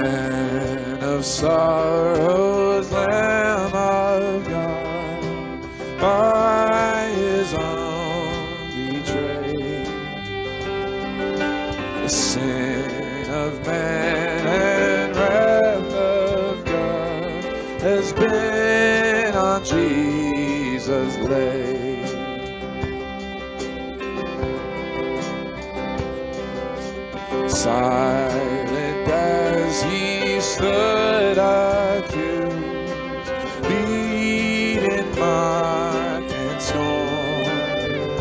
Man of sorrows, Lamb of God, by his own betrayed. The sin of man and wrath of God has been on Jesus laid. Silent as he stood accused, beaten, mocked, and scorned,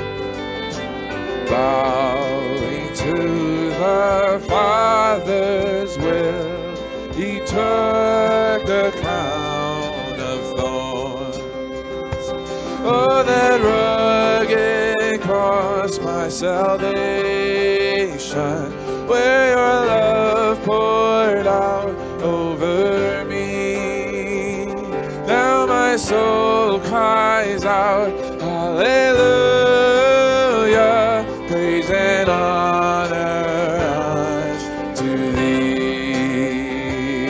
bowing to the Father's will, he took the crown of thorns. Oh, that rugged cross, my salvation, where your love poured out over me. Now my soul cries out, hallelujah, praise and honor unto thee.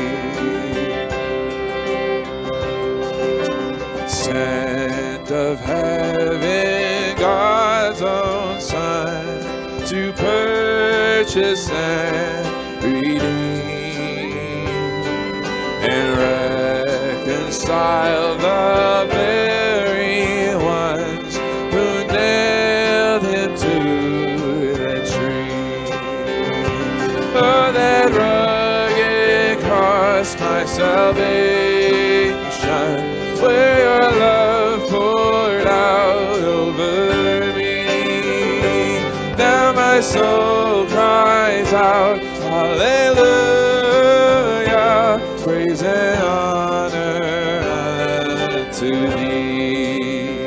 Sent of heaven, God's own Son, to purchase and redeem and reconcile the very ones who nailed him to the tree. Oh, that rugged cross, my salvation, where your love poured out over me. Now my soul cries out, hallelujah, praise and honor unto thee.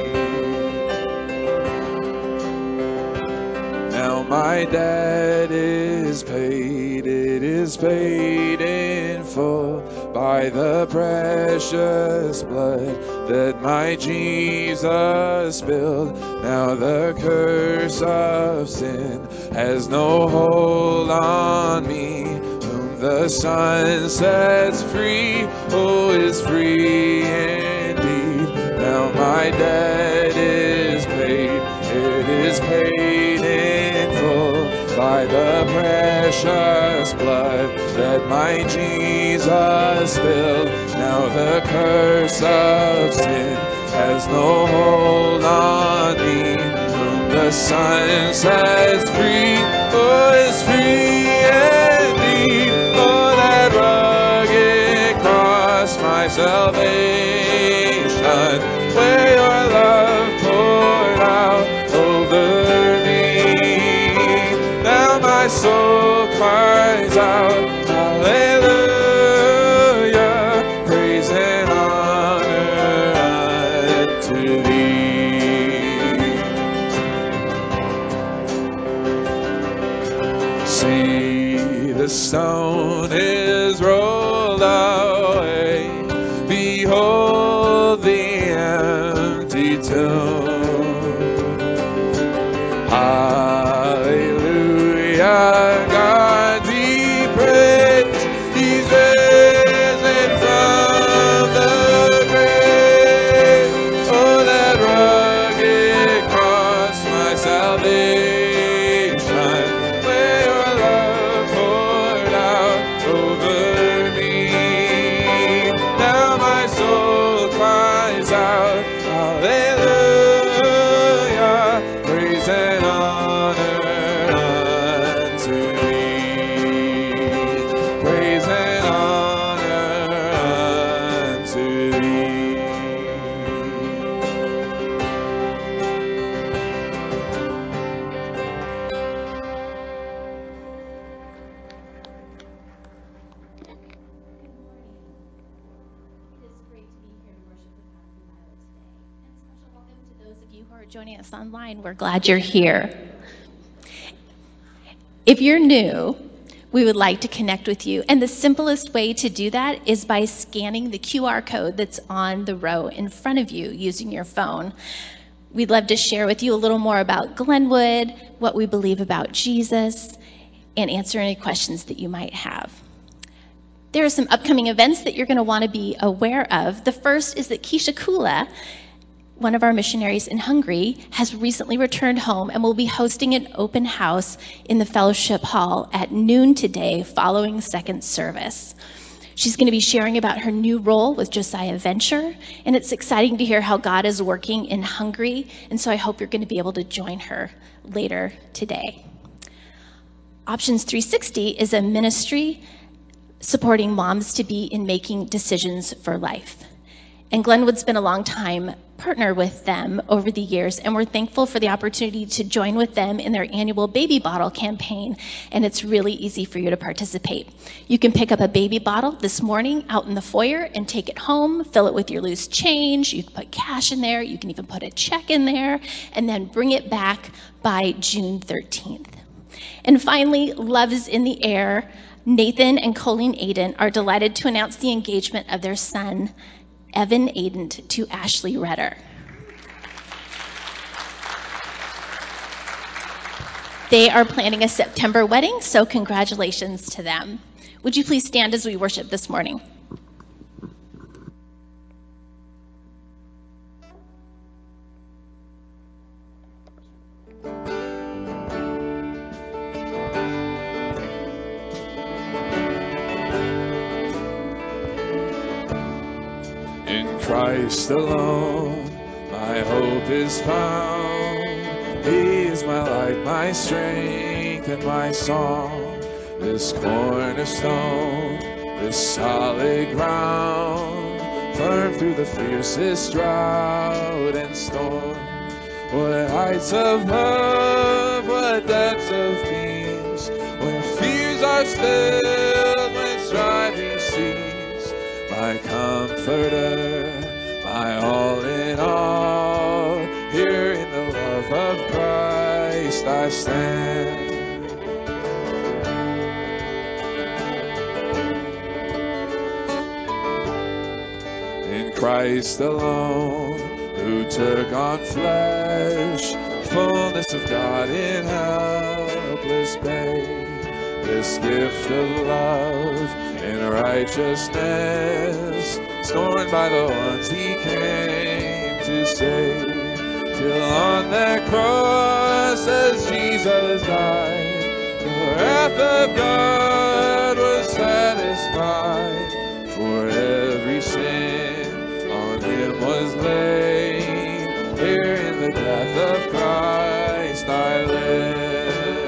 Now my debt is paid, it is paid in full by the precious blood that my Jesus spilled. Now the curse of sin has no hold on me. Whom the Son sets free, oh, is free indeed. Now my debt is paid, it is paid in full by the precious blood that my Jesus spilled. Now the curse of sin has no hold on me. Whom the Son sets free, oh, is free indeed. Oh, that rugged cross, my salvation, where your love poured out over me. Now my soul cries out, hallelujah, praise and honor unto thee. See, the stone is rolled away. Behold the empty tomb. Hallelujah, God be praised. He's risen from the grave. Oh, that rugged cross, my salvation, where your love poured out over me. Now my soul cries out, hallelujah, praise and honor unto thee. Praise and honor unto thee. Joining us online, we're glad you're here. If you're new, we would like to connect with you, and the simplest way to do that is by scanning the QR code that's on the row in front of you using your phone. We'd love to share with you a little more about Glenwood, what we believe about Jesus, and answer any questions that you might have. There are some upcoming events that you're going to want to be aware of. The first is that Keisha Kula, one of our missionaries in Hungary, has recently returned home and will be hosting an open house in the fellowship hall at noon today following second service. She's going to be sharing about her new role with Josiah Venture, and it's exciting to hear how God is working in Hungary, and so I hope you're going to be able to join her later today. Options 360 is a ministry supporting moms to be in making decisions for life. And Glenwood's been a long time partner with them over the years, and we're thankful for the opportunity to join with them in their annual baby bottle campaign, and it's really easy for you to participate. You can pick up a baby bottle this morning out in the foyer and take it home, fill it with your loose change, you can put cash in there, you can even put a check in there, and then bring it back by June 13th. And finally, Love is in the Air. Nathan and Colleen Aiden are delighted to announce the engagement of their son, Evan Aiden, to Ashley Redder. They are planning a September wedding, so congratulations to them. Would you please stand as we worship this morning? In Christ alone, my hope is found. He is my light, my strength, and my song. This cornerstone, this solid ground, firm through the fiercest drought and storm. What heights of love, what depths of peace, when fears are stilled, when striving cease. My comforter, my all in all, here in the love of Christ I stand. In Christ alone, who took on flesh, fullness of God in helpless babe. This gift of love and righteousness, scorned by the ones he came to save. Till on that cross as Jesus died, the wrath of God was satisfied. For every sin on him was laid, here in the death of Christ I live.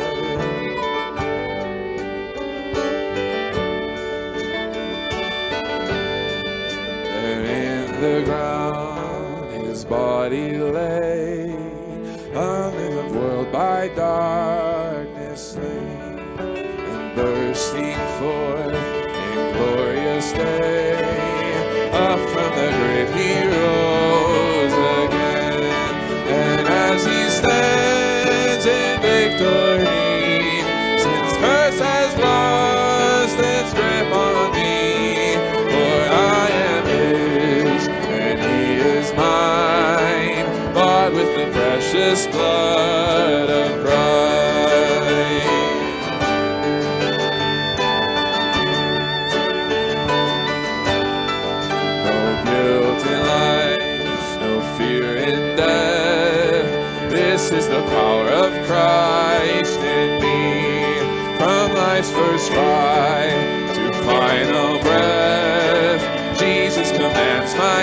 There in the ground his body lay, unknown world by darkness slain, and bursting forth in glorious day, up from the grave he rose again. And as he stands in victory, sin's curse has lost its grip on me, for I am his and he is mine, bought with the precious blood of Christ. Guilt in life, no fear in death. This is the power of Christ in me. From life's first cry to final breath, Jesus commands my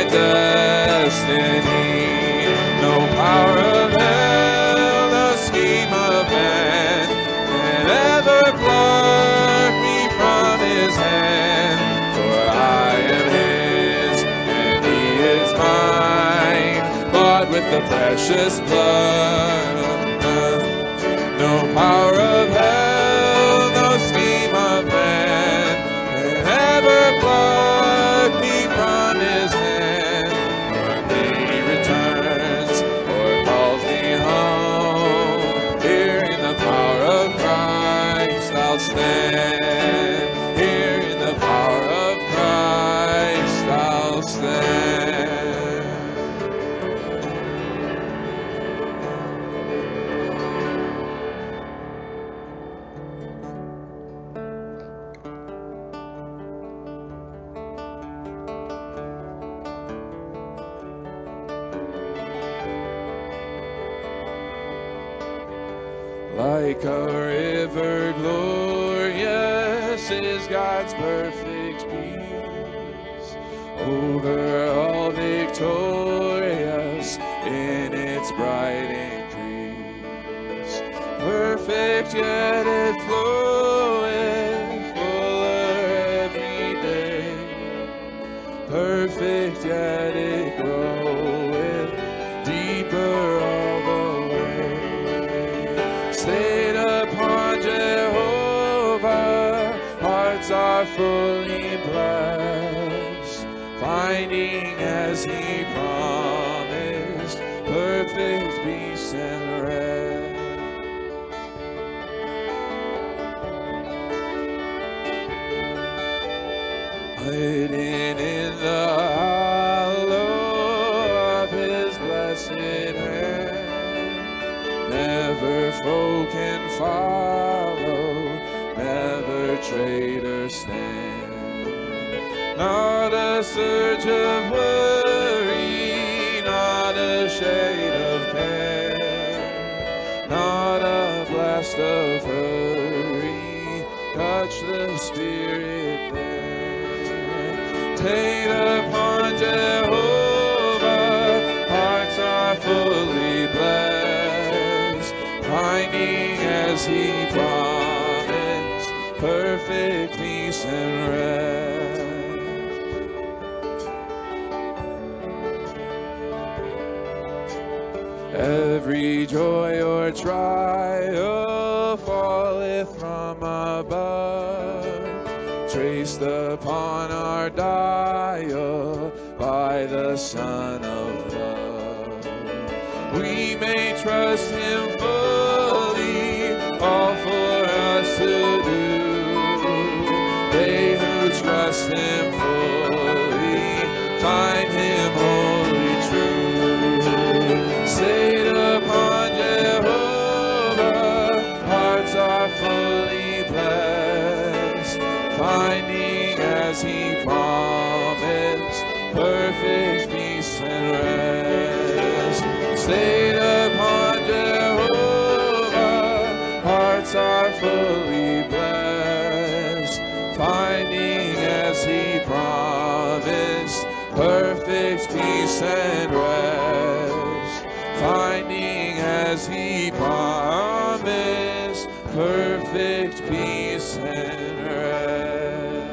destiny. No power of hell, no scheme of man can ever pluck me from his hand. For I am his and he is mine, bought with the precious blood of God. No power of hell, no scheme of man can ever pluck me from his hand. When he returns or calls me home, here in the power of Christ I'll stand. Here in the power of Christ I'll stand. Like a river glorious is God's perfect peace, over all victorious in its bright increase. Perfect yet it floweth fuller every day. Perfect yet it groweth deeper all the way. Stayed upon Jehovah, hearts are fully blessed, finding as he promised perfect peace and rest. Hidden in the hollow of his blessed hand, never foe can follow, never traitor stand. Not a surge of worry, not a shade of care, not a blast of hurry, touch the Spirit there. Stayed upon Jehovah, hearts are fully blessed, finding as he promised perfect peace and rest. Every joy or trial falleth from above, traced upon our dial by the Son of Love. We may trust him fully, all for us to do. They who trust him fully find him wholly true. Stayed upon Jehovah, hearts are fully blessed, finding as he promised perfect peace and rest. Stayed upon Jehovah, hearts are fully blessed, finding as he promised perfect peace and rest. Finding as he promised perfect peace and rest.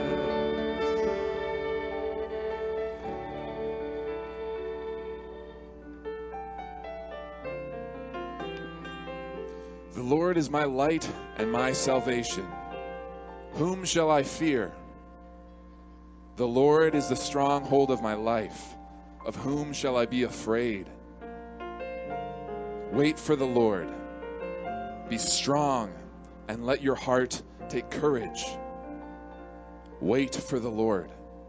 The Lord is my light and my salvation. Whom shall I fear? The Lord is the stronghold of my life. Of whom shall I be afraid? Wait for the Lord. Be strong and let your heart take courage. Wait for the Lord.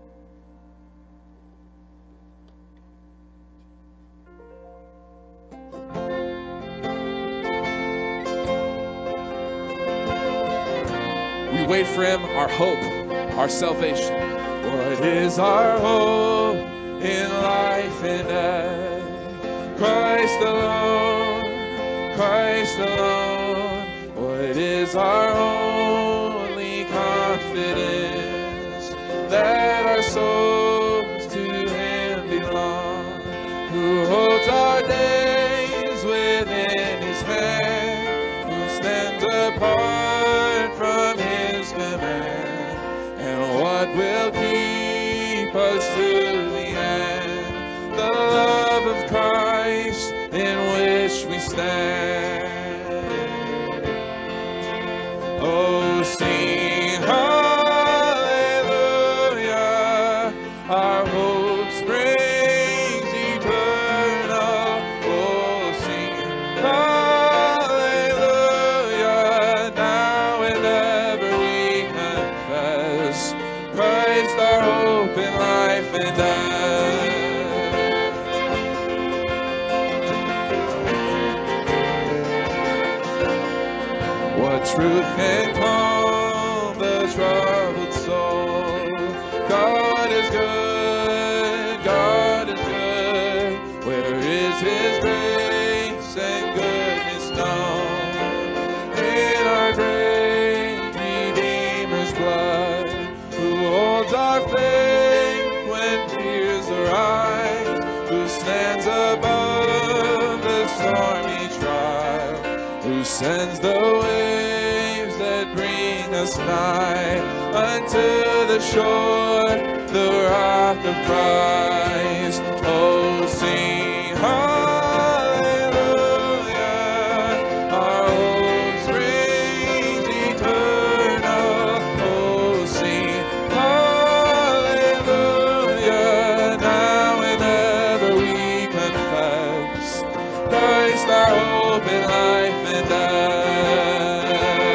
We wait for him, our hope, our salvation. What is our hope in life and death? Christ alone, Christ alone. What is our only confidence? That our souls to him belong, who holds our days within his hand, who stands apart from his command. And what will keep us to the end? The love of Christ in which we stand. Oh, sing hallelujah, our hope springs eternal. Oh, sing hallelujah, now and ever we confess Christ our hope in life and death. What truth can calm the troubled soul? God is good, God is good. Where is his grace and goodness known? who sends the waves that bring us nigh unto the shore, the rock of Christ. Oh, sing hallelujah, our hope springs eternal. Oh, sing hallelujah, now and ever we confess Christ our hope in life and death.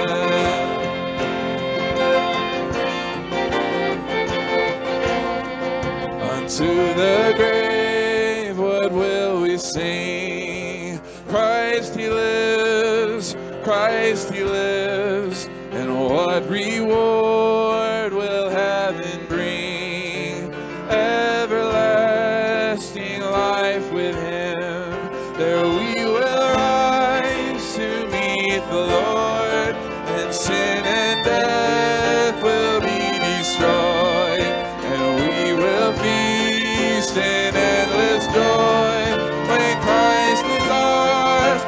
Unto the grave, what will we sing? Christ he lives, Christ he lives, and what reward will heaven bring? Everlasting life with him, there we will rise to meet the Lord, and sin and death will be destroyed, and we will feast in endless joy when Christ is ours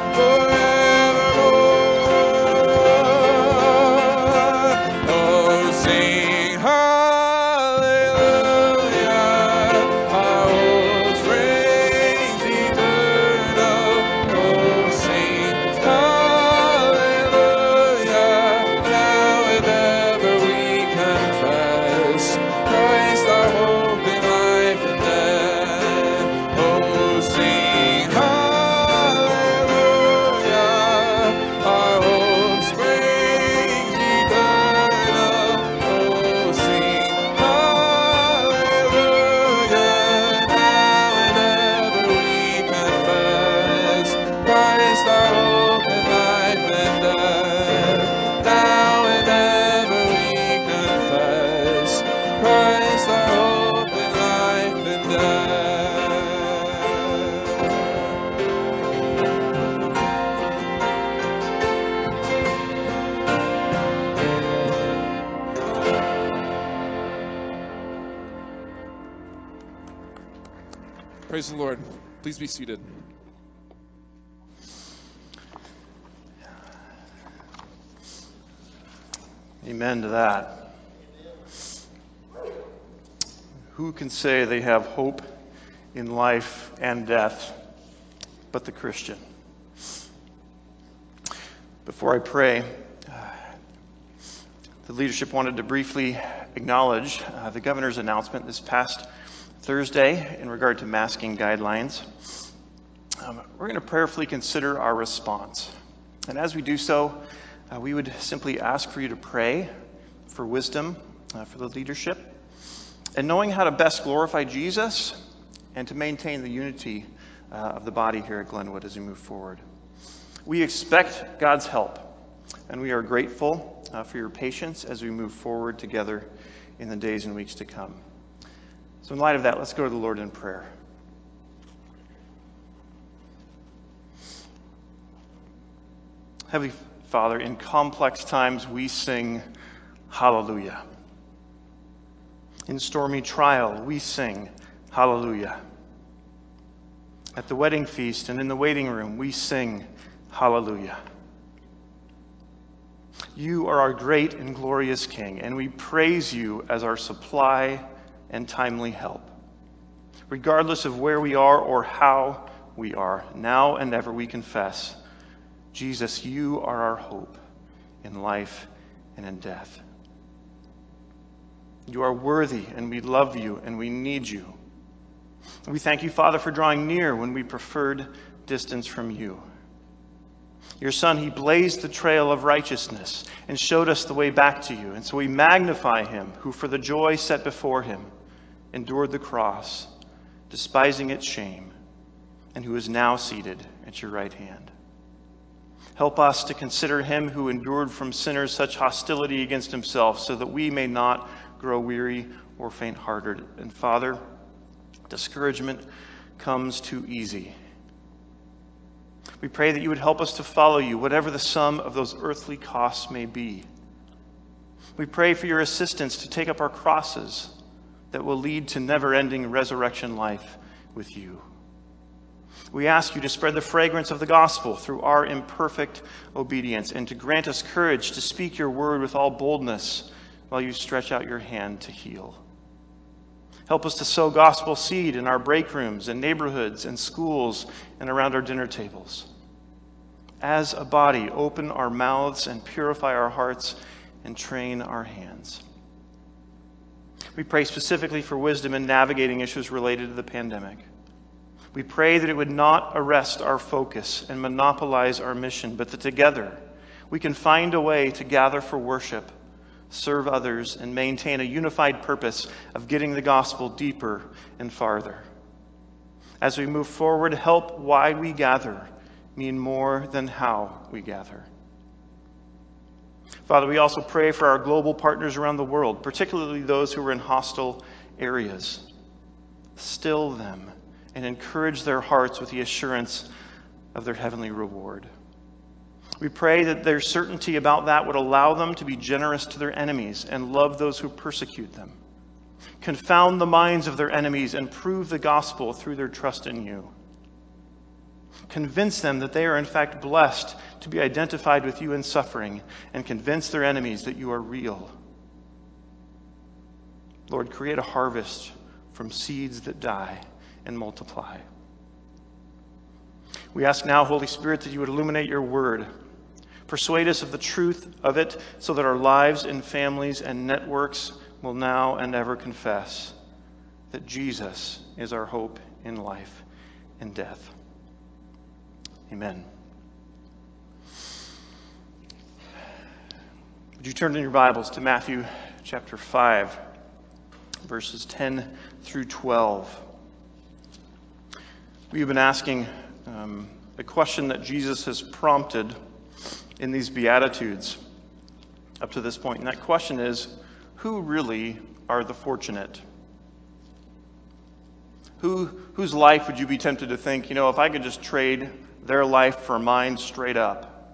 forevermore. Oh, sing hallelujah, our hope springs eternal. Oh, sing hallelujah, now and ever we confess Christ our hope in life and death. Oh, sing hallelujah, our hope springs eternal. Oh, sing hallelujah, now and ever we confess Christ our hope in life and death. Now and ever we confess Christ our hope in life and death. Praise the Lord. Please be seated. Amen to that. Who can say they have hope in life and death but the Christian? Before I pray, the leadership wanted to briefly acknowledge the governor's announcement this past Thursday in regard to masking guidelines. We're going to prayerfully consider our response. And as we do so, we would simply ask for you to pray for wisdom for the leadership, and knowing how to best glorify Jesus and to maintain the unity of the body here at Glenwood as we move forward. We expect God's help, and we are grateful for your patience as we move forward together in the days and weeks to come. So in light of that, let's go to the Lord in prayer. Heavenly Father, in complex times we sing hallelujah. In stormy trial we sing hallelujah. At the wedding feast and in the waiting room we sing hallelujah. You are our great and glorious King, and we praise you as our supply and timely help. Regardless of where we are or how we are, now and ever we confess, Jesus, you are our hope in life and in death. You are worthy, and we love you, and we need you. We thank you, Father, for drawing near when we preferred distance from you. Your Son, he blazed the trail of righteousness and showed us the way back to you. And so we magnify him who, for the joy set before him, endured the cross, despising its shame, and who is now seated at your right hand. Help us to consider him who endured from sinners such hostility against himself, so that we may not grow weary or faint-hearted. And Father, discouragement comes too easy. We pray that you would help us to follow you, whatever the sum of those earthly costs may be. We pray for your assistance to take up our crosses that will lead to never-ending resurrection life with you. We ask you to spread the fragrance of the gospel through our imperfect obedience and to grant us courage to speak your word with all boldness while you stretch out your hand to heal. Help us to sow gospel seed in our break rooms and neighborhoods and schools and around our dinner tables. As a body, open our mouths and purify our hearts and train our hands. We pray specifically for wisdom in navigating issues related to the pandemic. We pray that it would not arrest our focus and monopolize our mission, but that together we can find a way to gather for worship, serve others, and maintain a unified purpose of getting the gospel deeper and farther. As we move forward, help why we gather mean more than how we gather. Father, we also pray for our global partners around the world, particularly those who are in hostile areas. Still them and encourage their hearts with the assurance of their heavenly reward. We pray that their certainty about that would allow them to be generous to their enemies and love those who persecute them. Confound the minds of their enemies and prove the gospel through their trust in you. Convince them that they are in fact blessed to be identified with you in suffering, and convince their enemies that you are real. Lord, create a harvest from seeds that die and multiply. We ask now, Holy Spirit, that you would illuminate your word. Persuade us of the truth of it so that our lives and families and networks will now and ever confess that Jesus is our hope in life and death. Amen. Would you turn in your Bibles to Matthew chapter 5, verses 10 through 12. We've been asking a question that Jesus has prompted in these Beatitudes up to this point. And that question is, who really are the fortunate? Whose life would you be tempted to think, if I could just trade their life for mine straight up?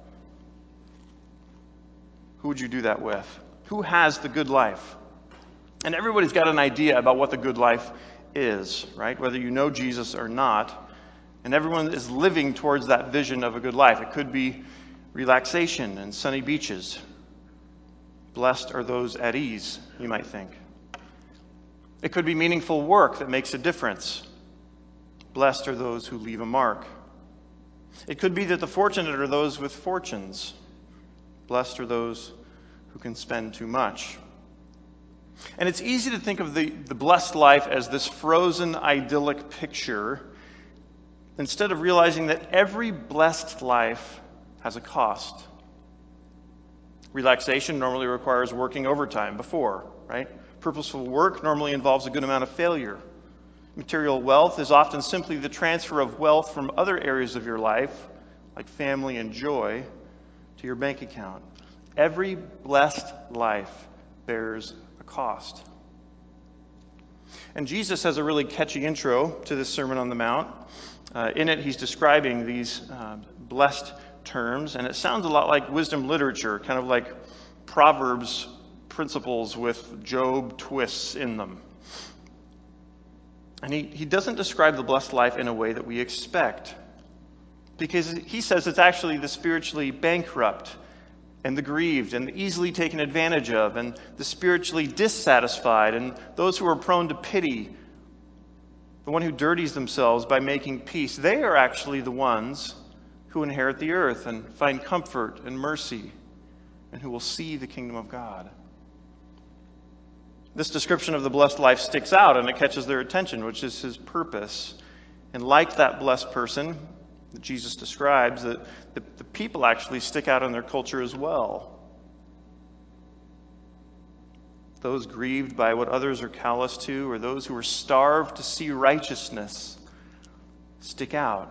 Who would you do that with? Who has the good life? And everybody's got an idea about what the good life is, right? Whether you know Jesus or not. And everyone is living towards that vision of a good life. It could be relaxation and sunny beaches. Blessed are those at ease, you might think. It could be meaningful work that makes a difference. Blessed are those who leave a mark. It could be that the fortunate are those with fortunes. Blessed are those who can spend too much. And it's easy to think of the blessed life as this frozen, idyllic picture, instead of realizing that every blessed life has a cost. Relaxation normally requires working overtime before, right? Purposeful work normally involves a good amount of failure. Material wealth is often simply the transfer of wealth from other areas of your life, like family and joy, to your bank account. Every blessed life bears a cost. And Jesus has a really catchy intro to this Sermon on the Mount. In it, he's describing these blessed terms, and it sounds a lot like wisdom literature, kind of like Proverbs principles with Job twists in them. And he doesn't describe the blessed life in a way that we expect, because he says it's actually the spiritually bankrupt and the grieved and the easily taken advantage of and the spiritually dissatisfied and those who are prone to pity, the one who dirties themselves by making peace. They are actually the ones who inherit the earth and find comfort and mercy and who will see the kingdom of God. This description of the blessed life sticks out and it catches their attention, which is his purpose. And like that blessed person that Jesus describes, the people actually stick out in their culture as well. Those grieved by what others are callous to, or those who are starved to see righteousness, stick out.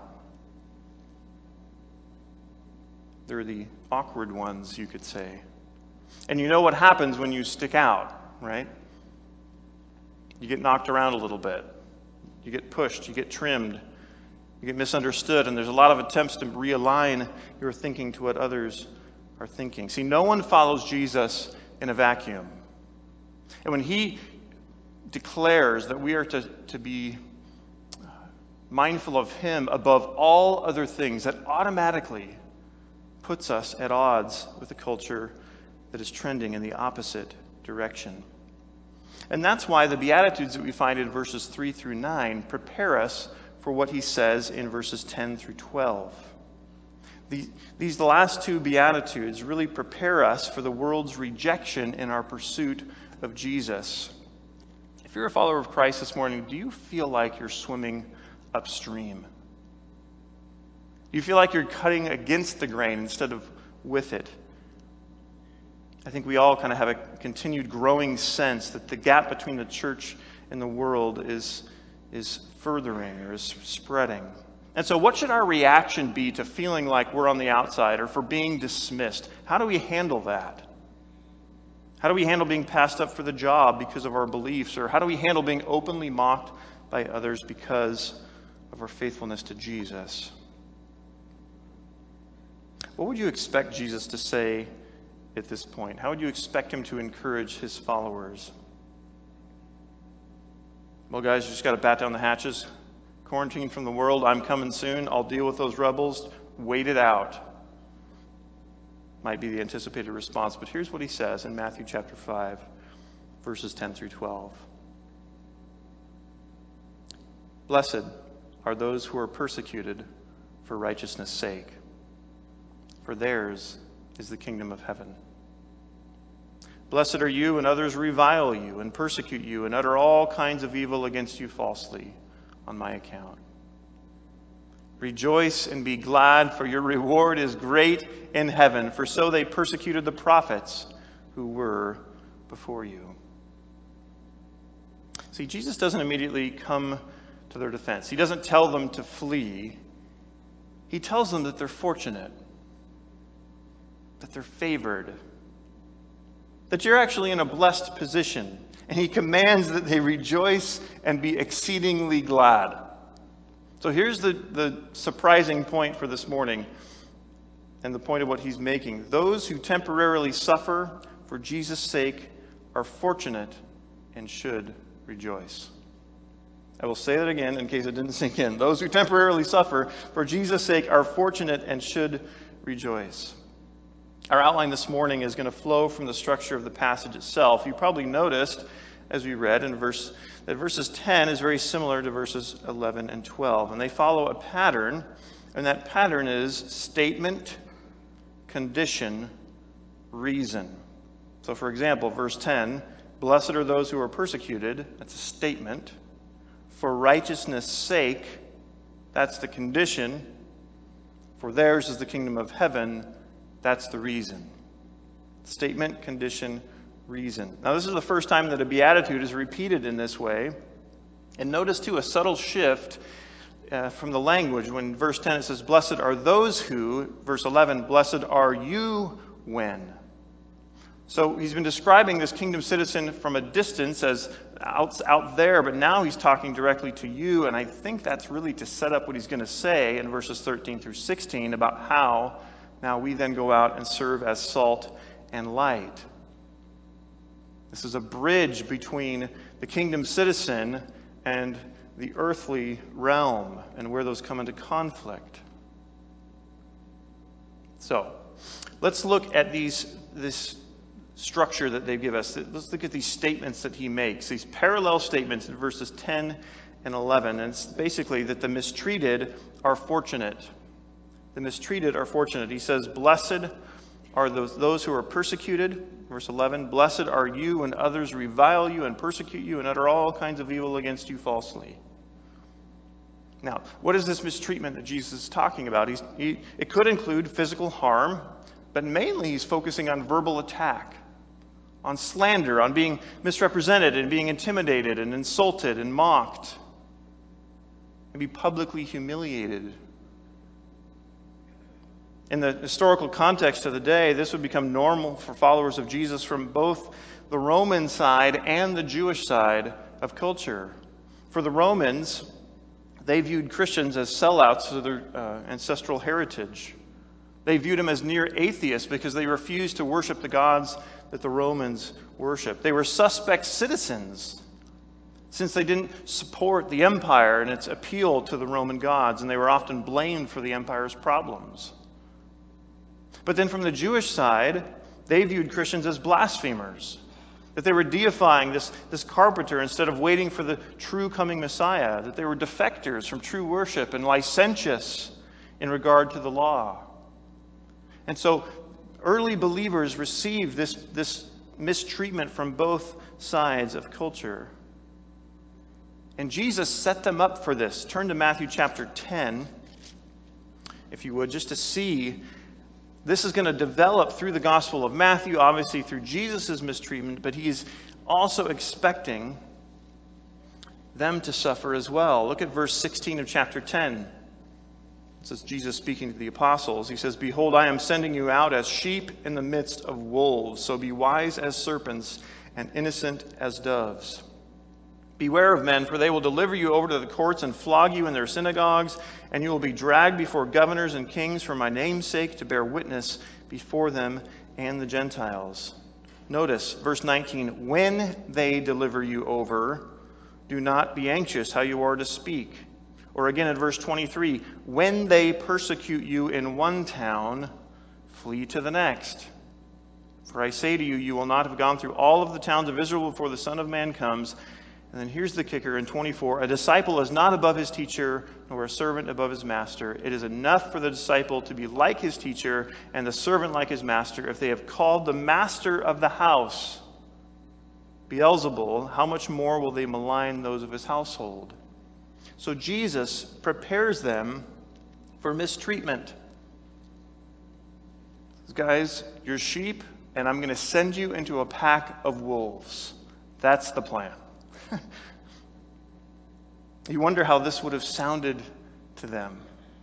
They're the awkward ones, you could say. And you know what happens when you stick out, right? You get knocked around a little bit. You get pushed, you get trimmed, you get misunderstood, and there's a lot of attempts to realign your thinking to what others are thinking. See, no one follows Jesus in a vacuum. And when he declares that we are to be mindful of him above all other things, that automatically puts us at odds with a culture that is trending in the opposite direction. And that's why the Beatitudes that we find in verses 3 through 9 prepare us for what he says in verses 10 through 12. These last two Beatitudes really prepare us for the world's rejection in our pursuit of Jesus. If you're a follower of Christ this morning, do you feel like you're swimming upstream? Do you feel like you're cutting against the grain instead of with it? I think we all kind of have a continued growing sense that the gap between the church and the world is furthering or is spreading. And so what should our reaction be to feeling like we're on the outside or for being dismissed? How do we handle that? How do we handle being passed up for the job because of our beliefs? Or how do we handle being openly mocked by others because of our faithfulness to Jesus? What would you expect Jesus to say at this point? How would you expect him to encourage his followers? Well, guys, you just got to bat down the hatches. Quarantine from the world. I'm coming soon. I'll deal with those rebels. Wait it out. Might be the anticipated response. But here's what he says in Matthew chapter 5, verses 10 through 12. Blessed are those who are persecuted for righteousness' sake, for theirs is the kingdom of heaven. Blessed are you when others revile you and persecute you and utter all kinds of evil against you falsely on my account. Rejoice and be glad, for your reward is great in heaven, for so they persecuted the prophets who were before you. See, Jesus doesn't immediately come to their defense. He doesn't tell them to flee. He tells them that they're fortunate, that they're favored, that you're actually in a blessed position. And he commands that they rejoice and be exceedingly glad. So here's the surprising point for this morning and the point of what he's making. Those who temporarily suffer for Jesus' sake are fortunate and should rejoice. I will say that again in case it didn't sink in. Those who temporarily suffer for Jesus' sake are fortunate and should rejoice. Our outline this morning is going to flow from the structure of the passage itself. You probably noticed as we read that verses 10 is very similar to verses 11 and 12. And they follow a pattern, and that pattern is statement, condition, reason. So for example, verse 10, blessed are those who are persecuted. That's a statement. For righteousness' sake, that's the condition. For theirs is the kingdom of heaven. That's the reason. Statement, condition, reason. Now, this is the first time that a beatitude is repeated in this way. And notice, too, a subtle shift from the language. When verse 10 it says, blessed are those who, verse 11, blessed are you when. So he's been describing this kingdom citizen from a distance as out there, but now he's talking directly to you. And I think that's really to set up what he's going to say in verses 13 through 16 about how now we then go out and serve as salt and light. This is a bridge between the kingdom citizen and the earthly realm and where those come into conflict. So, let's look at this structure that they give us. Let's look at these statements that he makes, these parallel statements in verses 10 and 11. And it's basically that the mistreated are fortunate. The mistreated are fortunate. He says, blessed are those who are persecuted. Verse 11, blessed are you when others revile you and persecute you and utter all kinds of evil against you falsely. Now, what is this mistreatment that Jesus is talking about? It could include physical harm, but mainly he's focusing on verbal attack, on slander, on being misrepresented and being intimidated and insulted and mocked, and be publicly humiliated. In the historical context of the day, this would become normal for followers of Jesus from both the Roman side and the Jewish side of culture. For the Romans, they viewed Christians as sellouts to their ancestral heritage. They viewed them as near atheists because they refused to worship the gods that the Romans worshiped. They were suspect citizens since they didn't support the empire and its appeal to the Roman gods, and they were often blamed for the empire's problems. But then from the Jewish side, they viewed Christians as blasphemers, that they were deifying this carpenter instead of waiting for the true coming Messiah, that they were defectors from true worship and licentious in regard to the law. And so early believers received this mistreatment from both sides of culture. And Jesus set them up for this. Turn to Matthew chapter 10, if you would, just to see. This is going to develop through the Gospel of Matthew, obviously through Jesus' mistreatment, but he's also expecting them to suffer as well. Look at verse 16 of chapter 10. This is Jesus speaking to the apostles. He says, "Behold, I am sending you out as sheep in the midst of wolves, so be wise as serpents and innocent as doves. Beware of men, for they will deliver you over to the courts and flog you in their synagogues, and you will be dragged before governors and kings for my name's sake to bear witness before them and the Gentiles." Notice verse 19, "When they deliver you over, do not be anxious how you are to speak." Or again in verse 23, "When they persecute you in one town, flee to the next. For I say to you, you will not have gone through all of the towns of Israel before the Son of Man comes." And then here's the kicker in 24. "A disciple is not above his teacher, nor a servant above his master. It is enough for the disciple to be like his teacher and the servant like his master. If they have called the master of the house Beelzebul, how much more will they malign those of his household?" So Jesus prepares them for mistreatment. He says, "Guys, you're sheep, and I'm going to send you into a pack of wolves." That's the plan. You wonder how this would have sounded to them.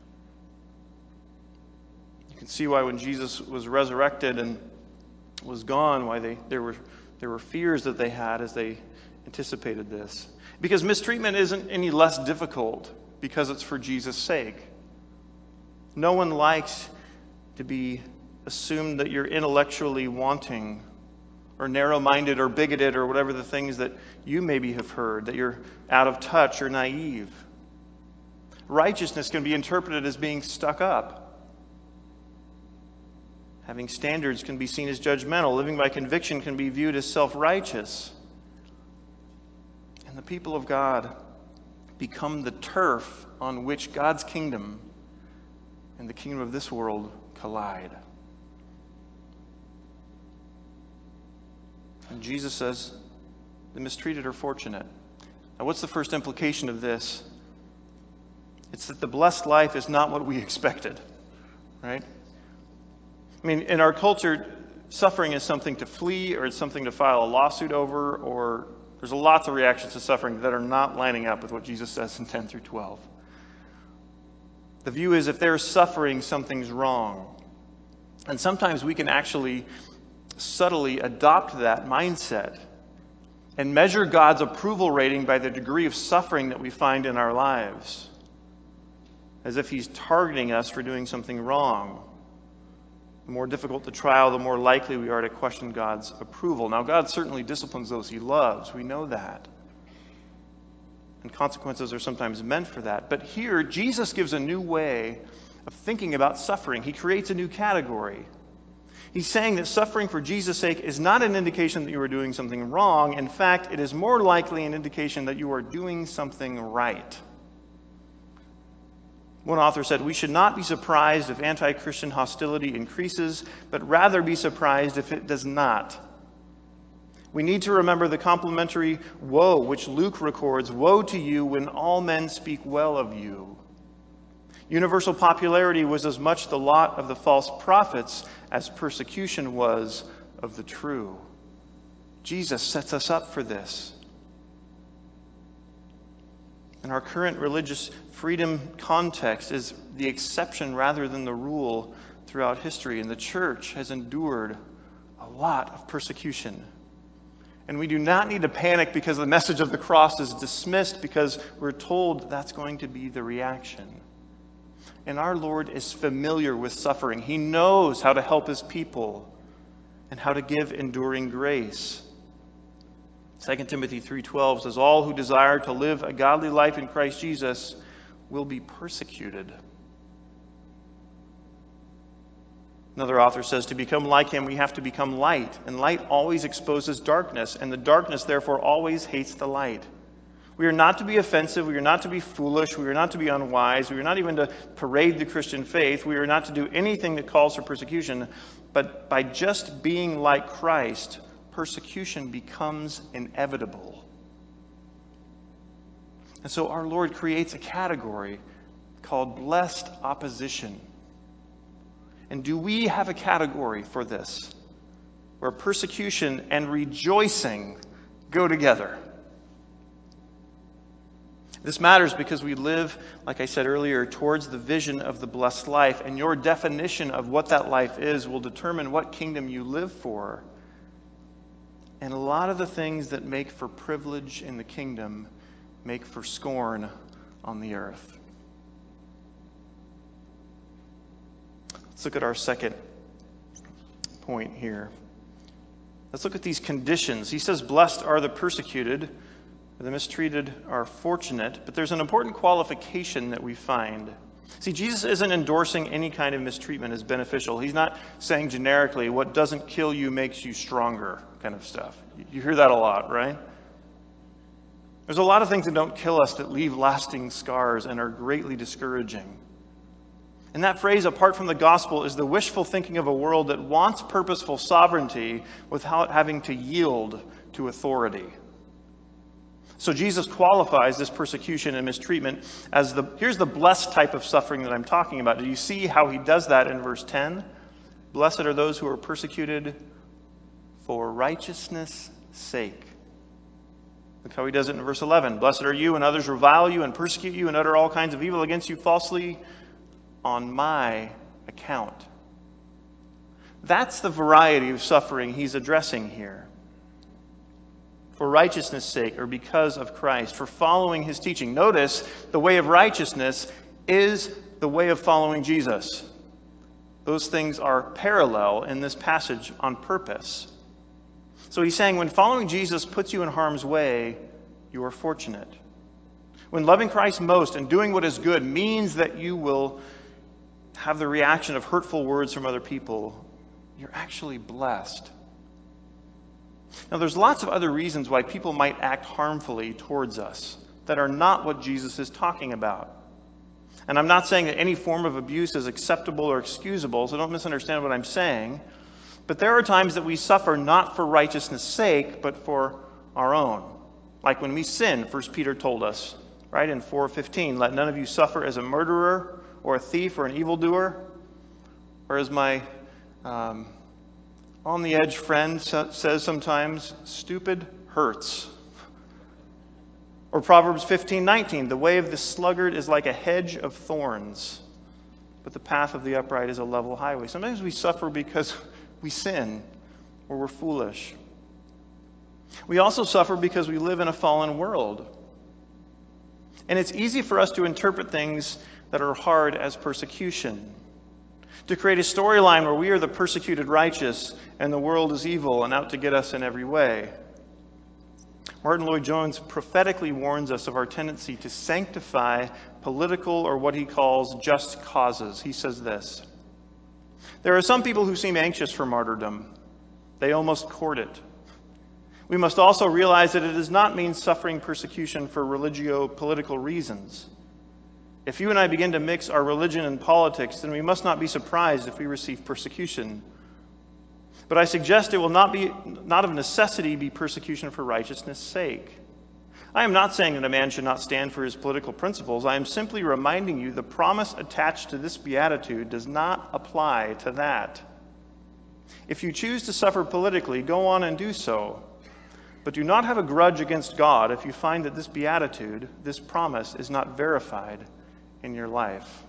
You can see why when Jesus was resurrected and was gone, why there were fears that they had as they anticipated this. Because mistreatment isn't any less difficult because it's for Jesus' sake. No one likes to be assumed that you're intellectually wanting or narrow-minded or bigoted or whatever the things that you maybe have heard, that you're out of touch or naive. Righteousness can be interpreted as being stuck up. Having standards can be seen as judgmental. Living by conviction can be viewed as self-righteous. And the people of God become the turf on which God's kingdom and the kingdom of this world collide. And Jesus says, the mistreated are fortunate. Now, what's the first implication of this? It's that the blessed life is not what we expected, right? I mean, in our culture, suffering is something to flee, or it's something to file a lawsuit over, or there's lots of reactions to suffering that are not lining up with what Jesus says in 10 through 12. The view is if there's suffering, something's wrong. And sometimes we can actually subtly adopt that mindset and measure God's approval rating by the degree of suffering that we find in our lives, as if he's targeting us for doing something wrong. The more difficult the trial, the more likely we are to question God's approval. Now, God certainly disciplines those he loves. We know that. And consequences are sometimes meant for that. But here, Jesus gives a new way of thinking about suffering. He creates a new category. He's saying that suffering for Jesus' sake is not an indication that you are doing something wrong. In fact, it is more likely an indication that you are doing something right. One author said, "We should not be surprised if anti-Christian hostility increases, but rather be surprised if it does not. We need to remember the complimentary woe which Luke records, 'Woe to you when all men speak well of you.' Universal popularity was as much the lot of the false prophets as persecution was of the true." Jesus sets us up for this. And our current religious freedom context is the exception rather than the rule throughout history. And the church has endured a lot of persecution. And we do not need to panic because the message of the cross is dismissed, because we're told that's going to be the reaction. And our Lord is familiar with suffering. He knows how to help his people and how to give enduring grace. 2 Timothy 3:12 says, all who desire to live a godly life in Christ Jesus will be persecuted. Another author says, to become like him, we have to become light. And light always exposes darkness, and the darkness, therefore, always hates the light. We are not to be offensive. We are not to be foolish. We are not to be unwise. We are not even to parade the Christian faith. We are not to do anything that calls for persecution. But by just being like Christ, persecution becomes inevitable. And so our Lord creates a category called blessed opposition. And do we have a category for this, where persecution and rejoicing go together? This matters because we live, like I said earlier, towards the vision of the blessed life, and your definition of what that life is will determine what kingdom you live for. And a lot of the things that make for privilege in the kingdom make for scorn on the earth. Let's look at our second point here. Let's look at these conditions. He says, blessed are the persecuted, the mistreated are fortunate, but there's an important qualification that we find. See, Jesus isn't endorsing any kind of mistreatment as beneficial. He's not saying generically, what doesn't kill you makes you stronger kind of stuff. You hear that a lot, right? There's a lot of things that don't kill us that leave lasting scars and are greatly discouraging. And that phrase, apart from the gospel, is the wishful thinking of a world that wants purposeful sovereignty without having to yield to authority. So Jesus qualifies this persecution and mistreatment as here's the blessed type of suffering that I'm talking about. Do you see how he does that in verse 10? Blessed are those who are persecuted for righteousness' sake. Look how he does it in verse 11. Blessed are you when others revile you and persecute you and utter all kinds of evil against you falsely on my account. That's the variety of suffering he's addressing here. For righteousness' sake, or because of Christ, for following his teaching. Notice, the way of righteousness is the way of following Jesus. Those things are parallel in this passage on purpose. So he's saying when following Jesus puts you in harm's way, you are fortunate. When loving Christ most and doing what is good means that you will have the reaction of hurtful words from other people, you're actually blessed. Now, there's lots of other reasons why people might act harmfully towards us that are not what Jesus is talking about. And I'm not saying that any form of abuse is acceptable or excusable, so don't misunderstand what I'm saying. But there are times that we suffer not for righteousness' sake, but for our own. Like when we sin, 1 Peter told us, right, in 4:15, let none of you suffer as a murderer or a thief or an evildoer, or as my on-the-edge friend says sometimes, stupid hurts. Or Proverbs 15:19, the way of the sluggard is like a hedge of thorns, but the path of the upright is a level highway. Sometimes we suffer because we sin or we're foolish. We also suffer because we live in a fallen world. And it's easy for us to interpret things that are hard as persecution. To create a storyline where we are the persecuted righteous and the world is evil and out to get us in every way. Martin Lloyd-Jones prophetically warns us of our tendency to sanctify political or what he calls just causes. He says this: there are some people who seem anxious for martyrdom. They almost court it. We must also realize that it does not mean suffering persecution for religio-political reasons. If you and I begin to mix our religion and politics, then we must not be surprised if we receive persecution. But I suggest it will not of necessity be persecution for righteousness' sake. I am not saying that a man should not stand for his political principles. I am simply reminding you the promise attached to this beatitude does not apply to that. If you choose to suffer politically, go on and do so. But do not have a grudge against God if you find that this beatitude, this promise, is not verified in your life.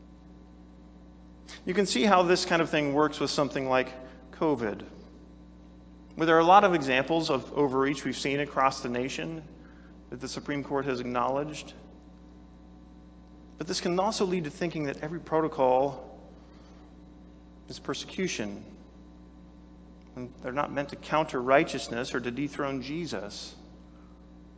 You can see how this kind of thing works with something like COVID. Where there are a lot of examples of overreach we've seen across the nation that the Supreme Court has acknowledged. But this can also lead to thinking that every protocol is persecution. And they're not meant to counter righteousness or to dethrone Jesus.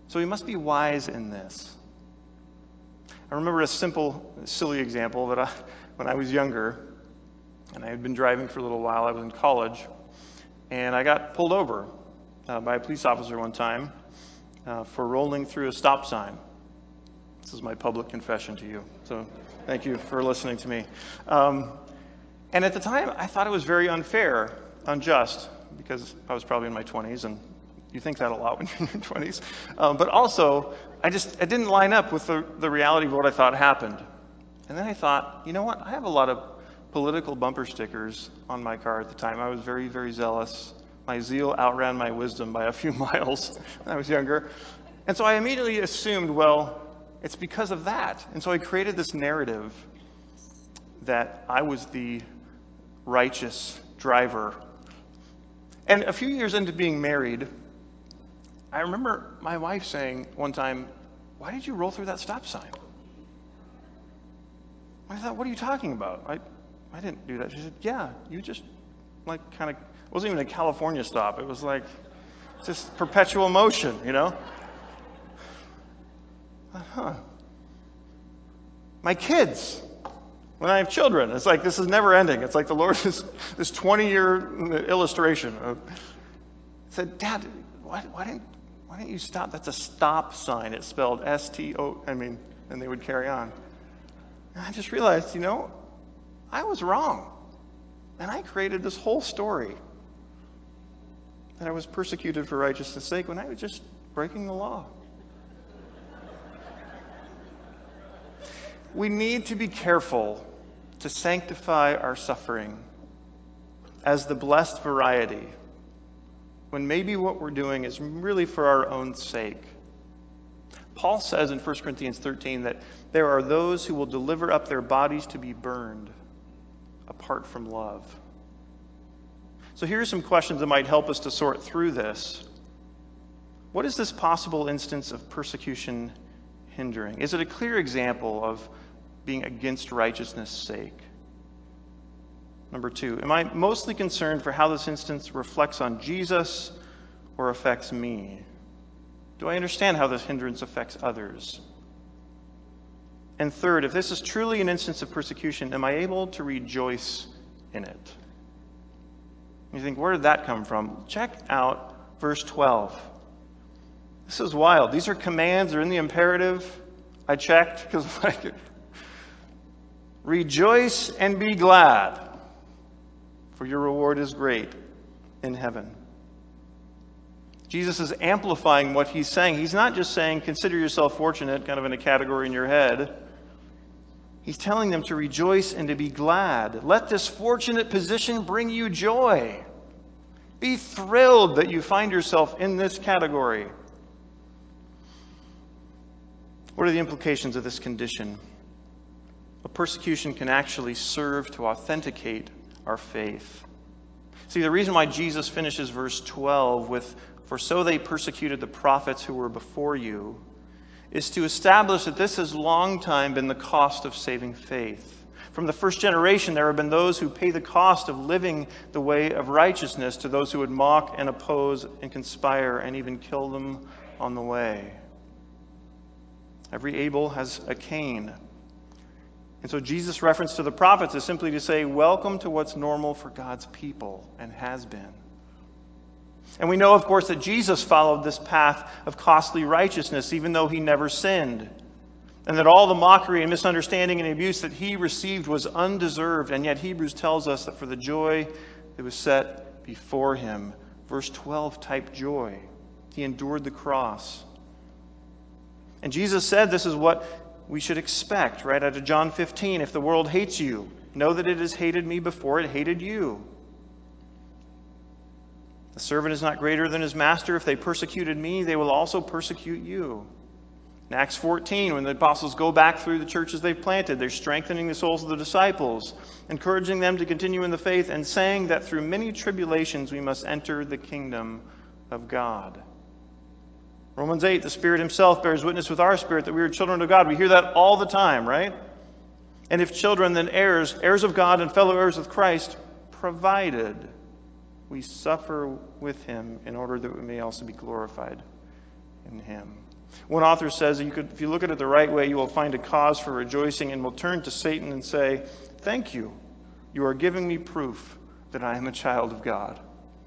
So we must be wise in this. I remember a simple, silly example that when I was younger, and I had been driving for a little while, I was in college, and I got pulled over by a police officer one time for rolling through a stop sign. This is my public confession to you, so thank you for listening to me. And at the time, I thought it was very unfair, unjust, because I was probably in my 20s, and you think that a lot when you're in your 20s. But also, it didn't line up with the reality of what I thought happened. And then I thought, you know what? I have a lot of political bumper stickers on my car at the time. I was very, very zealous. My zeal outran my wisdom by a few miles when I was younger. And so I immediately assumed, well, it's because of that. And so I created this narrative that I was the righteous driver. And a few years into being married, I remember my wife saying one time, "Why did you roll through that stop sign?" I thought, "What are you talking about? I didn't do that." She said, "Yeah, you just it wasn't even a California stop. It was like just perpetual motion, you know?" My kids, when I have children, it's like this is never ending. It's like the Lord is this 20-year illustration. I said, "Dad, why didn't you stop? That's a stop sign. It's spelled S-T-O, and they would carry on." And I just realized, I was wrong. And I created this whole story that I was persecuted for righteousness' sake when I was just breaking the law. We need to be careful to sanctify our suffering as the blessed variety, when maybe what we're doing is really for our own sake. Paul says in 1 Corinthians 13 that there are those who will deliver up their bodies to be burned apart from love. So here are some questions that might help us to sort through this. What is this possible instance of persecution hindering? Is it a clear example of being against righteousness' sake? Number 2, am I mostly concerned for how this instance reflects on Jesus or affects me? Do I understand how this hindrance affects others? And third, if this is truly an instance of persecution, am I able to rejoice in it? You think, where did that come from? Check out verse 12. This is wild. These are commands. They're in the imperative. I checked because rejoice and be glad, for your reward is great in heaven. Jesus is amplifying what he's saying. He's not just saying, consider yourself fortunate, kind of in a category in your head. He's telling them to rejoice and to be glad. Let this fortunate position bring you joy. Be thrilled that you find yourself in this category. What are the implications of this condition? A persecution can actually serve to authenticate our faith. See, the reason why Jesus finishes verse 12 with, "For so they persecuted the prophets who were before you," is to establish that this has long time been the cost of saving faith. From the first generation, there have been those who pay the cost of living the way of righteousness to those who would mock and oppose and conspire and even kill them on the way. Every Abel has a Cain. And so Jesus' reference to the prophets is simply to say, welcome to what's normal for God's people and has been. And we know, of course, that Jesus followed this path of costly righteousness, even though he never sinned. And that all the mockery and misunderstanding and abuse that he received was undeserved. And yet Hebrews tells us that for the joy that was set before him, verse 12 type joy, he endured the cross. And Jesus said this is what we should expect, right? Out of John 15, if the world hates you, know that it has hated me before it hated you. The servant is not greater than his master. If they persecuted me, they will also persecute you. In Acts 14, when the apostles go back through the churches they've planted, they're strengthening the souls of the disciples, encouraging them to continue in the faith, and saying that through many tribulations we must enter the kingdom of God. Romans 8, the Spirit himself bears witness with our spirit that we are children of God. We hear that all the time, right? And if children, then heirs, heirs of God and fellow heirs with Christ, provided we suffer with him in order that we may also be glorified in him. One author says, if you look at it the right way, you will find a cause for rejoicing and will turn to Satan and say, "Thank you. You are giving me proof that I am a child of God."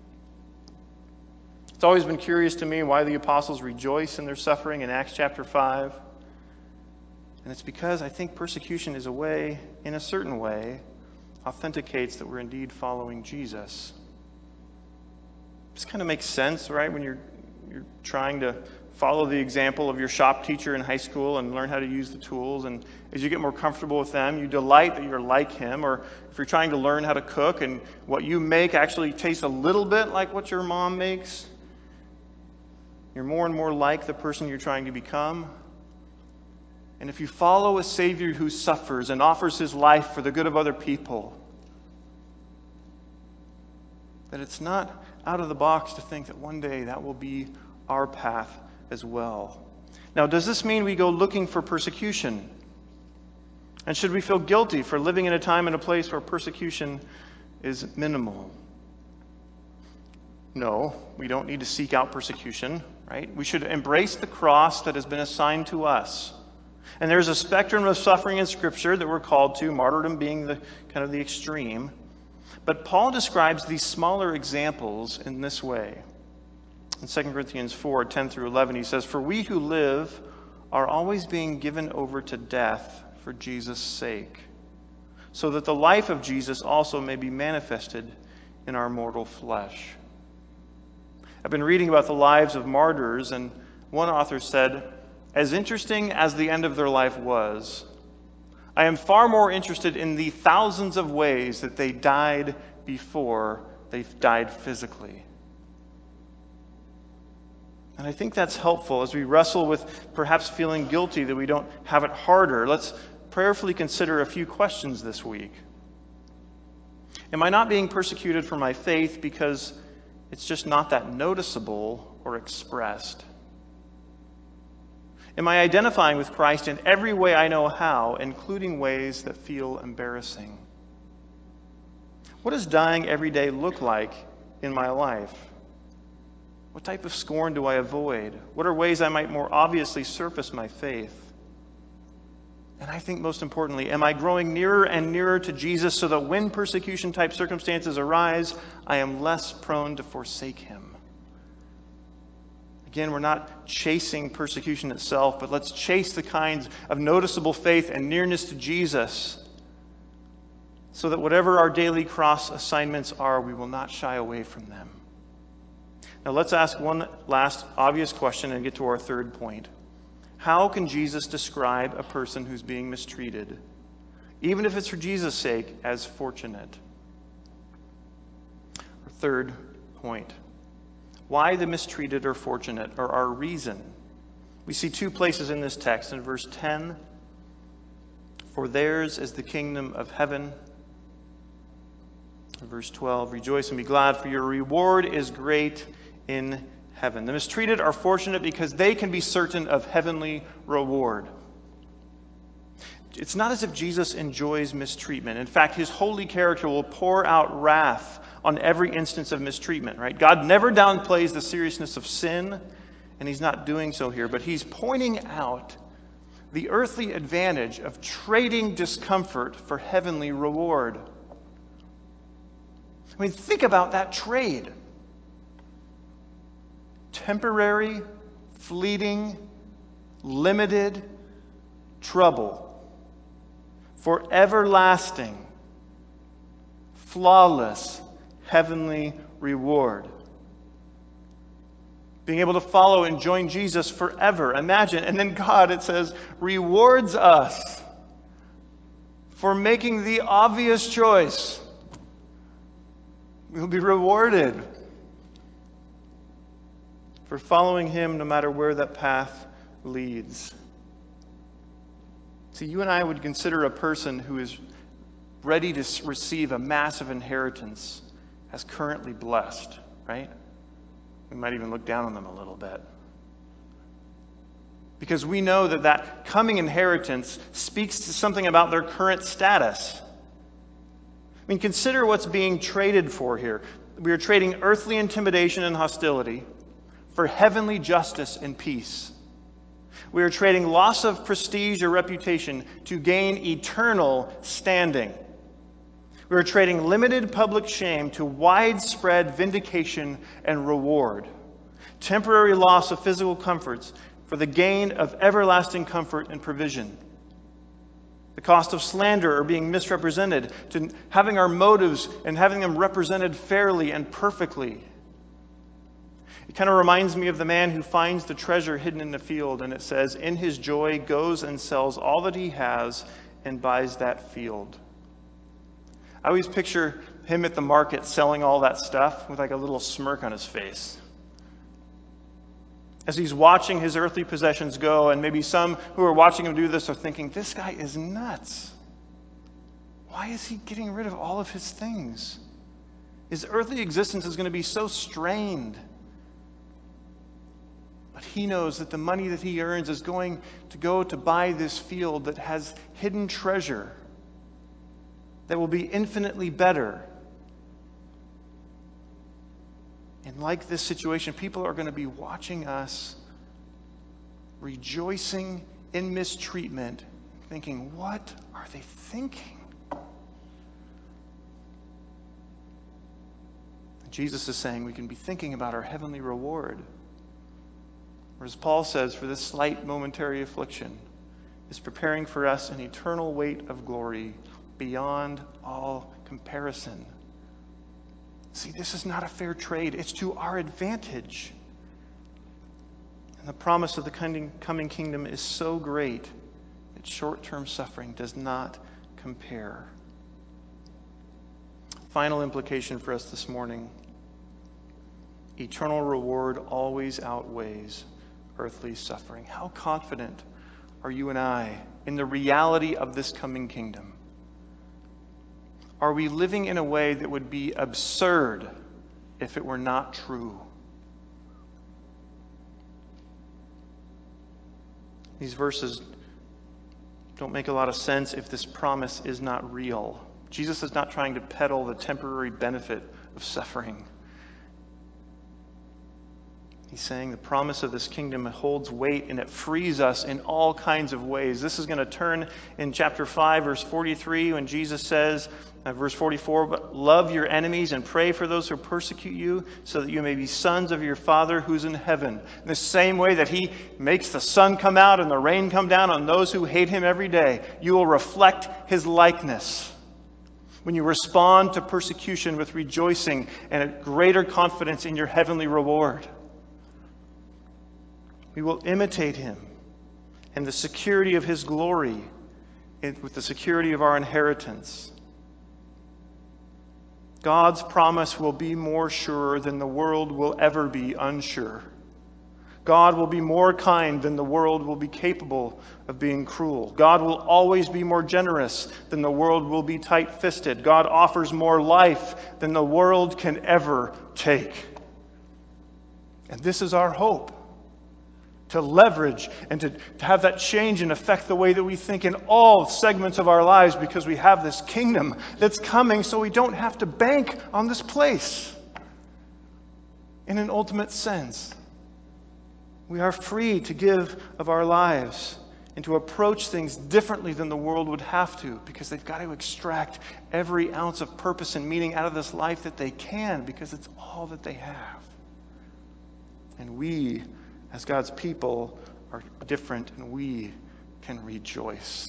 It's always been curious to me why the apostles rejoice in their suffering in Acts chapter 5. And it's because I think persecution is in a certain way, authenticates that we're indeed following Jesus. This kind of makes sense, right? When you're trying to follow the example of your shop teacher in high school and learn how to use the tools. And as you get more comfortable with them, you delight that you're like him. Or if you're trying to learn how to cook and what you make actually tastes a little bit like what your mom makes, you're more and more like the person you're trying to become. And if you follow a Savior who suffers and offers his life for the good of other people, that it's not out of the box to think that one day that will be our path as well. Now, does this mean we go looking for persecution? And should we feel guilty for living in a time and a place where persecution is minimal? No, we don't need to seek out persecution, right? We should embrace the cross that has been assigned to us. And there's a spectrum of suffering in Scripture that we're called to, martyrdom being the kind of the extreme. But Paul describes these smaller examples in this way. In 2 Corinthians 4, 10 through 11, he says, "For we who live are always being given over to death for Jesus' sake, so that the life of Jesus also may be manifested in our mortal flesh." I've been reading about the lives of martyrs, and one author said, "As interesting as the end of their life was, I am far more interested in the thousands of ways that they died before they died physically." And I think that's helpful as we wrestle with perhaps feeling guilty that we don't have it harder. Let's prayerfully consider a few questions this week. Am I not being persecuted for my faith because it's just not that noticeable or expressed? Am I identifying with Christ in every way I know how, including ways that feel embarrassing? What does dying every day look like in my life? What type of scorn do I avoid? What are ways I might more obviously surface my faith? And I think most importantly, am I growing nearer and nearer to Jesus so that when persecution-type circumstances arise, I am less prone to forsake him? Again, we're not chasing persecution itself, but let's chase the kinds of noticeable faith and nearness to Jesus so that whatever our daily cross assignments are, we will not shy away from them. Now let's ask one last obvious question and get to our third point. How can Jesus describe a person who's being mistreated, even if it's for Jesus' sake, as fortunate? Our third point. Why the mistreated are fortunate, or our reason. We see two places in this text. In verse 10, "For theirs is the kingdom of heaven." In verse 12, "Rejoice and be glad, for your reward is great in heaven." The mistreated are fortunate because they can be certain of heavenly reward. It's not as if Jesus enjoys mistreatment. In fact, his holy character will pour out wrath on every instance of mistreatment, right? God never downplays the seriousness of sin, and he's not doing so here, but he's pointing out the earthly advantage of trading discomfort for heavenly reward. I mean, think about that trade. Temporary, fleeting, limited trouble for everlasting, flawless, heavenly reward. Being able to follow and join Jesus forever. Imagine. And then God, it says, rewards us for making the obvious choice. We'll be rewarded for following him no matter where that path leads. See, you and I would consider a person who is ready to receive a massive inheritance as currently blessed, right? We might even look down on them a little bit. Because we know that that coming inheritance speaks to something about their current status. I mean, consider what's being traded for here. We are trading earthly intimidation and hostility for heavenly justice and peace. We are trading loss of prestige or reputation to gain eternal standing. We are trading limited public shame to widespread vindication and reward. Temporary loss of physical comforts for the gain of everlasting comfort and provision. The cost of slander or being misrepresented to having our motives and having them represented fairly and perfectly. It kind of reminds me of the man who finds the treasure hidden in the field, and it says, in his joy goes and sells all that he has and buys that field. I always picture him at the market selling all that stuff with like a little smirk on his face. As he's watching his earthly possessions go, and maybe some who are watching him do this are thinking, this guy is nuts. Why is he getting rid of all of his things? His earthly existence is going to be so strained. But he knows that the money that he earns is going to go to buy this field that has hidden treasure that will be infinitely better. And like this situation, people are going to be watching us, rejoicing in mistreatment, thinking, what are they thinking? Jesus is saying we can be thinking about our heavenly reward. Or as Paul says, for this slight momentary affliction is preparing for us an eternal weight of glory beyond all comparison. See, this is not a fair trade. It's to our advantage. And the promise of the coming kingdom is so great that short-term suffering does not compare. Final implication for us this morning. Eternal reward always outweighs earthly suffering. How confident are you and I in the reality of this coming kingdom? Are we living in a way that would be absurd if it were not true? These verses don't make a lot of sense if this promise is not real. Jesus is not trying to peddle the temporary benefit of suffering. He's saying the promise of this kingdom holds weight and it frees us in all kinds of ways. This is going to turn in chapter 5, verse 43, when Jesus says, verse 44, but love your enemies and pray for those who persecute you so that you may be sons of your Father who's in heaven. In the same way that he makes the sun come out and the rain come down on those who hate him every day, you will reflect his likeness. When you respond to persecution with rejoicing and a greater confidence in your heavenly reward. We will imitate him and the security of his glory with the security of our inheritance. God's promise will be more sure than the world will ever be unsure. God will be more kind than the world will be capable of being cruel. God will always be more generous than the world will be tight-fisted. God offers more life than the world can ever take. And this is our hope. To leverage and to have that change and affect the way that we think in all segments of our lives because we have this kingdom that's coming so we don't have to bank on this place. In an ultimate sense, we are free to give of our lives and to approach things differently than the world would have to because they've got to extract every ounce of purpose and meaning out of this life that they can because it's all that they have. And we, as God's people, are different and we can rejoice.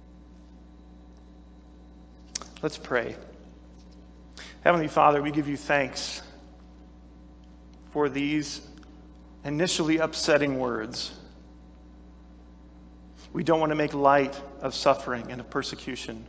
Let's pray. Heavenly Father, we give you thanks for these initially upsetting words. We don't want to make light of suffering and of persecution.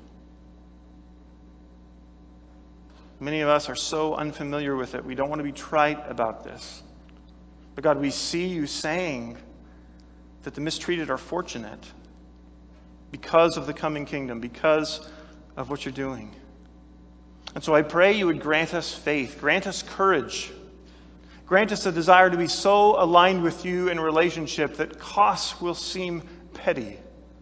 Many of us are so unfamiliar with it. We don't want to be trite about this. But God, we see you saying that the mistreated are fortunate because of the coming kingdom, because of what you're doing. And so I pray you would grant us faith, grant us courage, grant us a desire to be so aligned with you in relationship that costs will seem petty.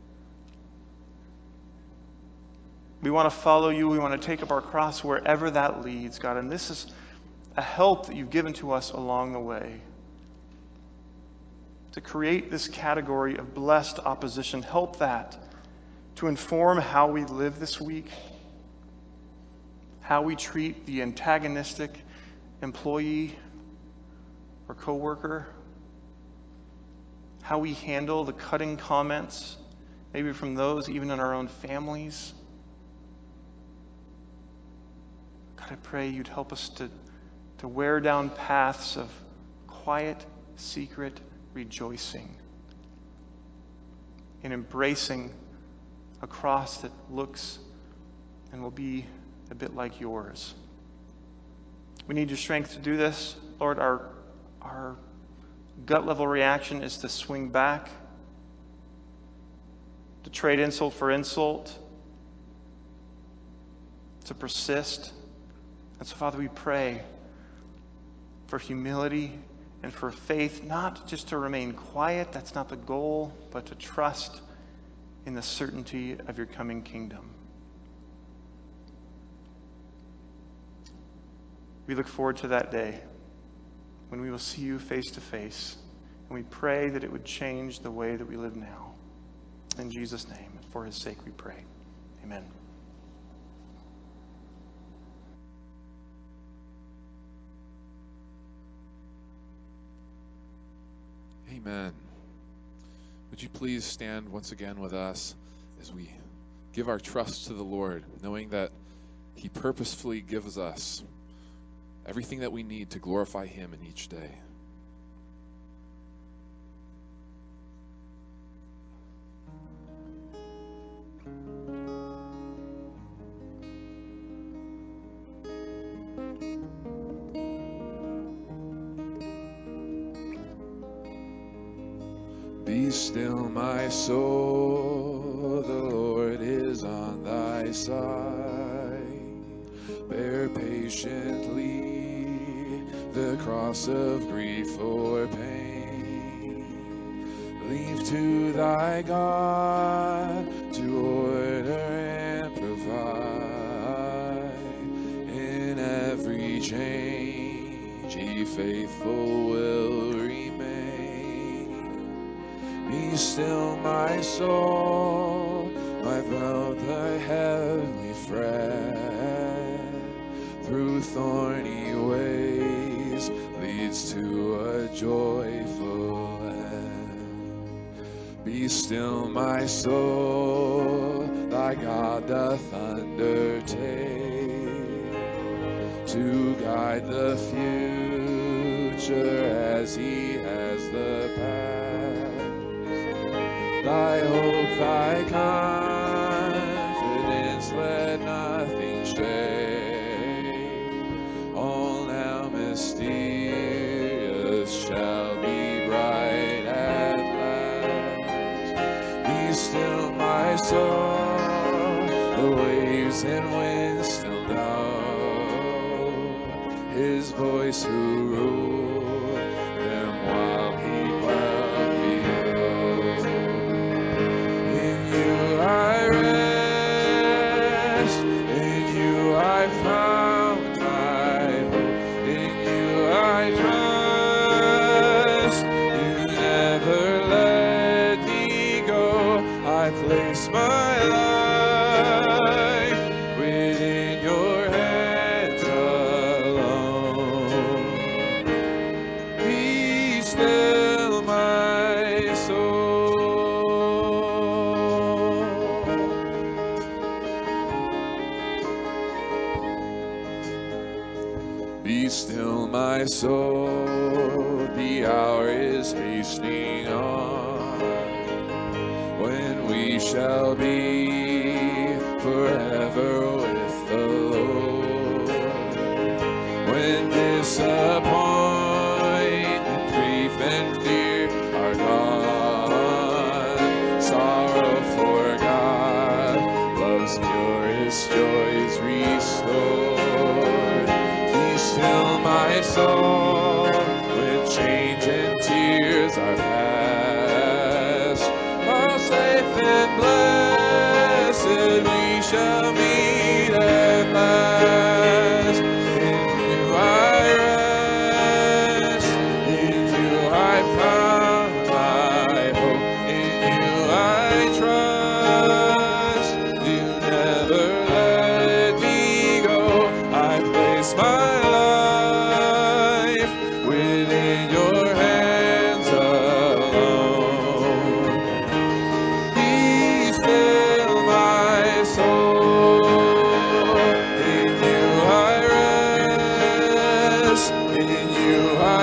We want to follow you. We want to take up our cross wherever that leads, God. And this is a help that you've given to us along the way. to create this category of blessed opposition. Help that to inform how we live this week, how we treat the antagonistic employee or coworker, how we handle the cutting comments, maybe from those even in our own families. God, I pray you'd help us to wear down paths of quiet, secret rejoicing in embracing a cross that looks and will be a bit like yours. We need your strength to do this. Lord, our gut level reaction is to swing back, to trade insult for insult, to persist. And so, Father, we pray for humility and for faith, not just to remain quiet, that's not the goal, but to trust in the certainty of your coming kingdom. We look forward to that day when we will see you face to face, and we pray that it would change the way that we live now. In Jesus' name, and for his sake we pray. Amen. Amen. Would you please stand once again with us as we give our trust to the Lord, knowing that he purposefully gives us everything that we need to glorify him in each day. Be still, my soul, the Lord is on thy side. Bear patiently the cross of grief or pain. Leave to thy God to order and provide. In every change he faithful will remain. Be still, my soul, my brother heavily fret. Through thorny ways leads to a joyful end. Be still, my soul, thy God doth undertake to guide the future as he has the past. Thy hope, thy confidence, let nothing shake. All now mysterious shall be bright at last. Be still, my soul, the waves and winds still know his voice who ruled them while he dwelt below. I rest, in you I found my hope, in you I trust, you never let me go. I place my life within your hands alone. Be still, my soul. Be still, my soul, the hour is hastening on, when we shall be forever with the Lord. When disappointment, grief, and fear are gone, sorrow forgot, love's purest joys restored. Be still, my soul, when change and tears are past. How safe and blessed we shall meet at last. In you I rest, in you I found my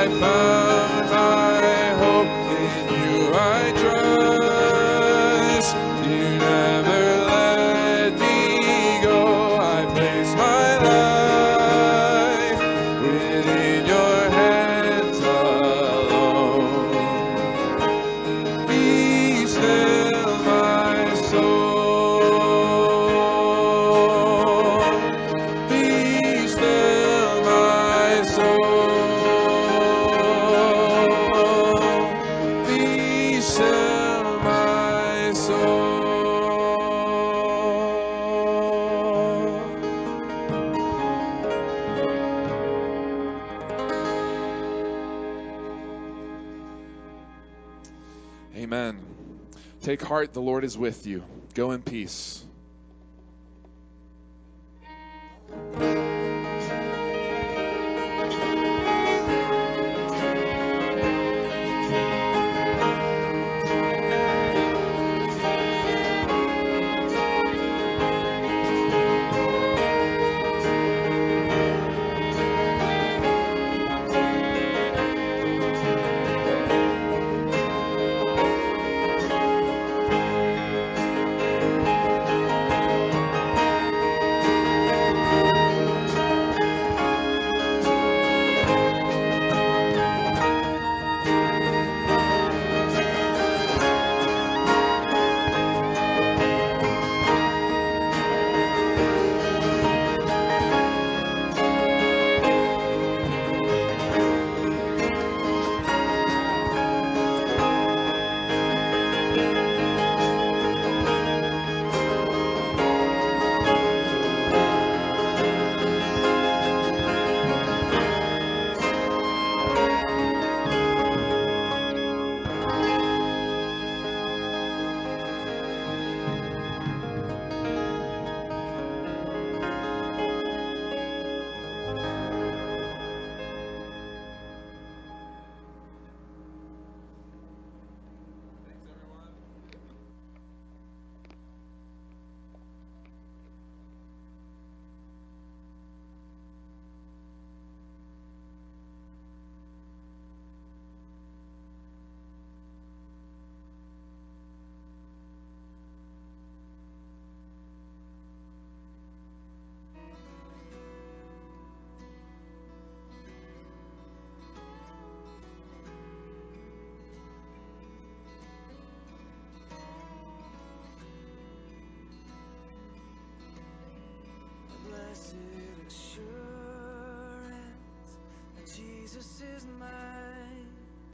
I found my hope, in you I trust. You never let me go. I place my life within your hands alone. Be still, my soul. Be still, my soul. Be still, my soul. Amen. Take heart, the Lord is with you. Go in peace.